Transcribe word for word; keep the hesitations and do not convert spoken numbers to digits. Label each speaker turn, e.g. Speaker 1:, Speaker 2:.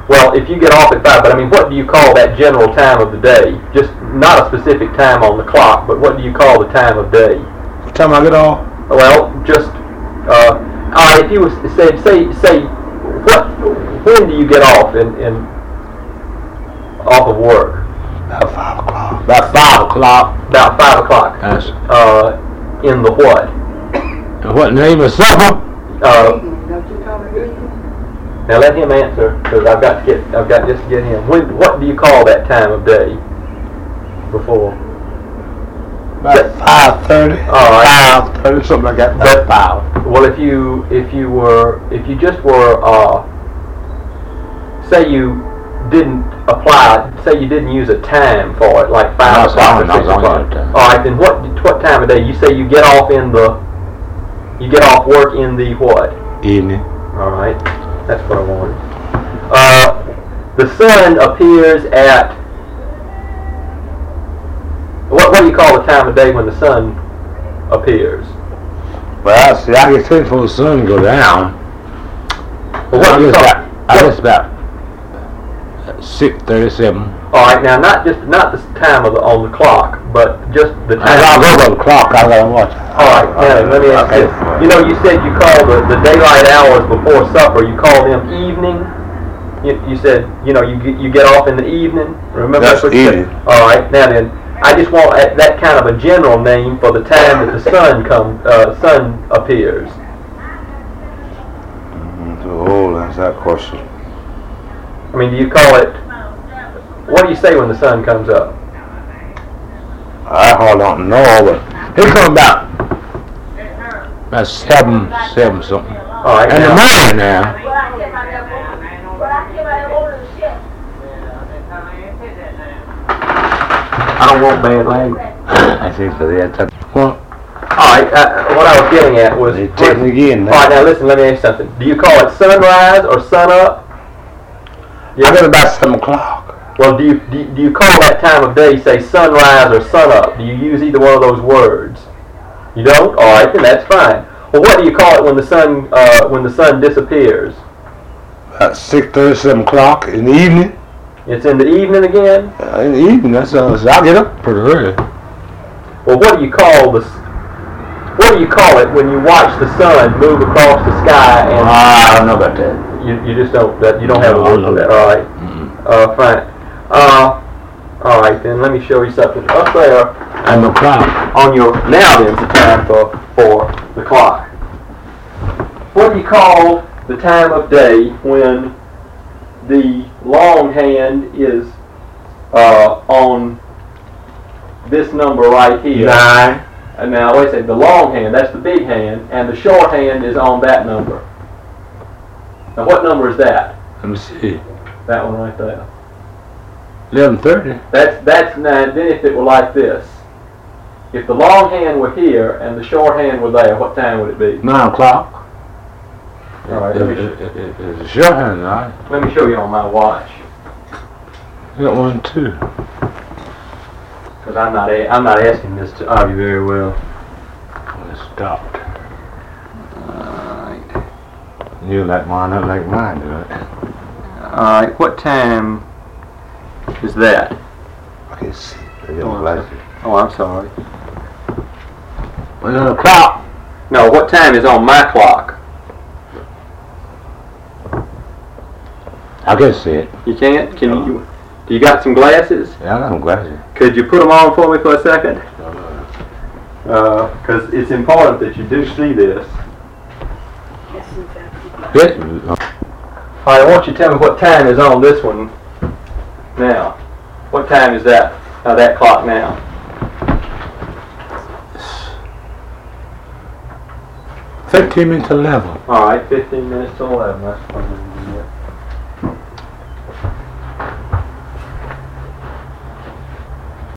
Speaker 1: Well, if you get off at five, but I mean, what do you call that general time of the day? Just not a specific time on the clock, but what do you call the time of day?
Speaker 2: What time I get off?
Speaker 1: Well, just uh, all right. If you was say say say what when do you get off in, in off of work?
Speaker 2: About five o'clock. About five o'clock.
Speaker 1: About five o'clock.
Speaker 2: That's
Speaker 1: uh, in the what?
Speaker 2: What name of supper?
Speaker 1: Uh, now let him answer, because I've got to get I've got just to get him. When what do you call that time of day? Before.
Speaker 2: About five thirty.
Speaker 1: All right.
Speaker 2: Five thirty, something like that. About five.
Speaker 1: Well, if you if you were if you just were uh, say you didn't apply, say you didn't use a time for it, like five o'clock or six o'clock. All right, then what what time of day? You say you get off in the you get off work in the what?
Speaker 2: Evening.
Speaker 1: All right, that's what I wanted. Uh, the sun appears at what? What do you call the time of day when the sun appears?
Speaker 2: Well, see, I get ready for the sun to go down.
Speaker 1: Well, what
Speaker 2: I
Speaker 1: do you
Speaker 2: guess
Speaker 1: call?
Speaker 2: about, I guess about six thirty-seven.
Speaker 1: All right, now not just not the time of the on the clock, but just the time.
Speaker 2: I'll go by the clock. I gotta watch.
Speaker 1: All right, now let me ask you. You know, you said you call the, the daylight hours before supper. You call them evening. You, you said you know you get- you get off in the evening. Remember
Speaker 2: That's
Speaker 1: what you said?
Speaker 2: evening.
Speaker 1: All right, now then, I just want that that kind of a general name for the time that the sun come uh, sun appears.
Speaker 2: Oh, that's that question.
Speaker 1: I mean, do you call it? What do you say when the sun comes up?
Speaker 2: I hardly don't know, but it come about about seven, seven something.
Speaker 1: All right,
Speaker 2: In the
Speaker 1: now,
Speaker 2: morning now.
Speaker 1: I don't want bad language.
Speaker 2: I think for that. Well,
Speaker 1: All right, uh, what I was getting at was.
Speaker 2: they take it again
Speaker 1: All right,
Speaker 2: now.
Speaker 1: now listen. Let me ask you something. Do you call it sunrise or sun up?
Speaker 2: I get about seven o'clock.
Speaker 1: Well, do you, do you do you call that time of day, say sunrise or sun up? Do you use either one of those words? You don't. All right, then that's fine. Well, what do you call it when the sun uh, when the sun disappears?
Speaker 2: About six thirty, seven o'clock in the evening.
Speaker 1: It's in the evening again.
Speaker 2: Uh, in the evening, that's uh, so I get up pretty early.
Speaker 1: Well, what do you call the s- what do you call it when you watch the sun move across the sky and
Speaker 2: Ah, I don't know about that.
Speaker 1: you, you just don't that you don't have a
Speaker 2: No, I
Speaker 1: word
Speaker 2: don't
Speaker 1: for
Speaker 2: know
Speaker 1: that? All right.
Speaker 2: Mm-hmm.
Speaker 1: Uh, fine. Uh, all right, then let me show you something up there
Speaker 2: And the clock.
Speaker 1: on your. Now then, it's the time for for the clock. What do you call the time of day when the long hand is uh, on this number right here?
Speaker 2: Nine.
Speaker 1: And now wait a second. The long hand, that's the big hand, and the short hand is on that number. Now, what number is that?
Speaker 2: Let me see.
Speaker 1: That one right there.
Speaker 2: Eleven thirty.
Speaker 1: That's that's nine. Then if it were like this, if the long hand were here and the short hand were there, what time would it be?
Speaker 2: Nine o'clock.
Speaker 1: All right, let me sh-
Speaker 2: It's a short hand, right?
Speaker 1: let me show you on my watch,
Speaker 2: You got one too.
Speaker 1: because I'm not a, I'm not asking this to of you very well.
Speaker 2: It stopped.
Speaker 1: Alright.
Speaker 2: You like mine, not like mine, do it?
Speaker 1: Alright, what time is that?
Speaker 2: I can see. I got my glasses.
Speaker 1: Oh, I'm sorry.
Speaker 2: Eleven o'clock.
Speaker 1: No, what time is on my clock?
Speaker 2: I can see it.
Speaker 1: You can't? Can you? Do you got some glasses?
Speaker 2: Yeah, I got my glasses.
Speaker 1: Could you put them on for me for a second? Because it's important that you do see this.
Speaker 2: Yes.
Speaker 1: All right, I want you to tell me what time is on this one now. What time is that? Uh, that clock now?
Speaker 2: Fifteen minutes to eleven.
Speaker 1: All right, fifteen minutes to eleven. That's fine.